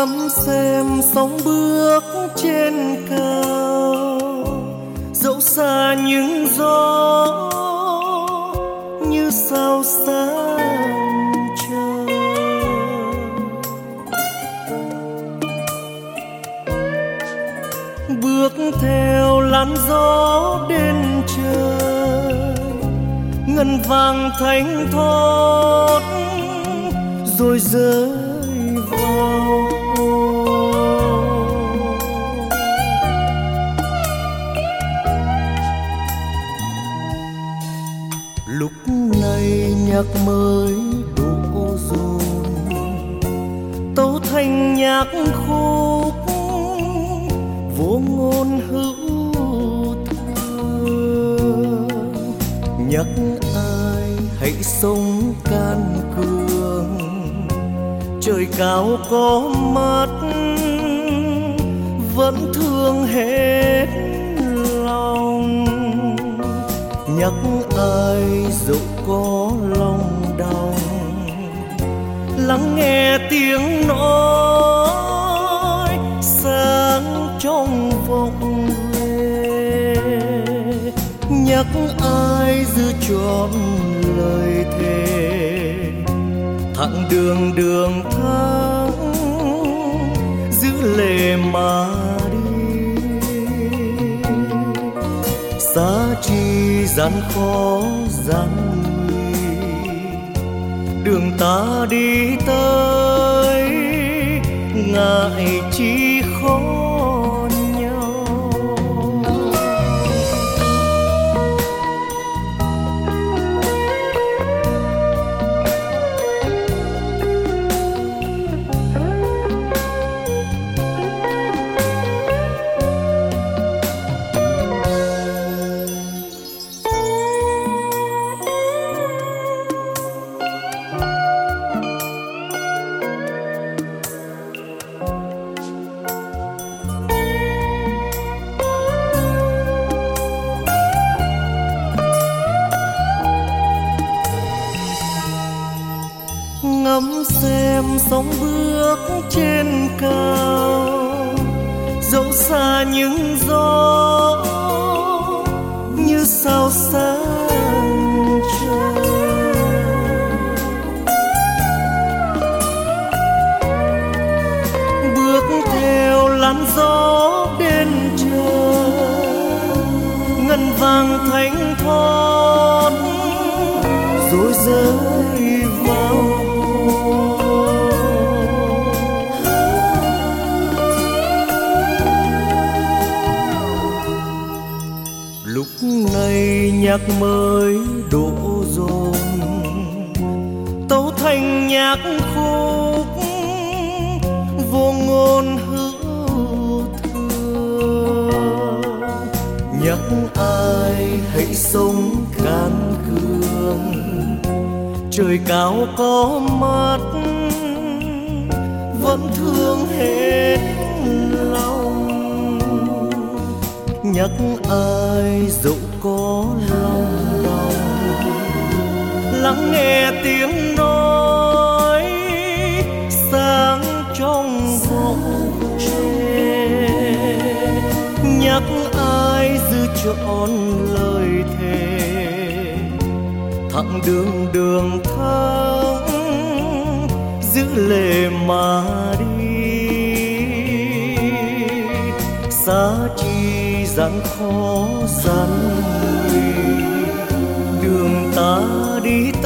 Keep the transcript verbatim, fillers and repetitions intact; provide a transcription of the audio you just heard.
ngắm xem sóng bước trên cao, dẫu xa những gió như sao sáng trời. Bước theo làn gió đến trời, ngân vàng thánh thót rồi rơi vào lúc này. Nhạc mới đổ dồn, tấu thanh nhạc khúc vô ngôn hữu thương. Nhắc ai hãy sống can cường, trời cao có mắt vẫn thương hết lòng. Nhắc ai dẫu có lòng đau, lắng nghe tiếng nói sáng trong vọng về. Nhắc ai giữ trọn lời thề, thẳng đường đường thắng giữ lệ mà đi. Xa chi gian khó gian nguy, đường ta đi tới ngại chi khó nhau. Ngắm xem sóng bước trên cao, dẫu xa những gió như sao sáng trời. Bước theo làn gió đến trời, ngân vàng thánh thót rồi rơi vào lúc này. Nhạc mới đổ dồn, tấu thanh nhạc khúc vô ngôn hữu thương. Nhắc ai hãy sống can cường, trời cao có mắt vẫn thương hết lòng. Nhắc ai dẫu có lòng đau, lắng nghe tiếng nói sáng trong vọng tre. Nhắc ai giữ trọn lời thề, thẳng đường đường thắng giữ lệ mà đi. Xa chi gian khó gian nguy, đường ta đi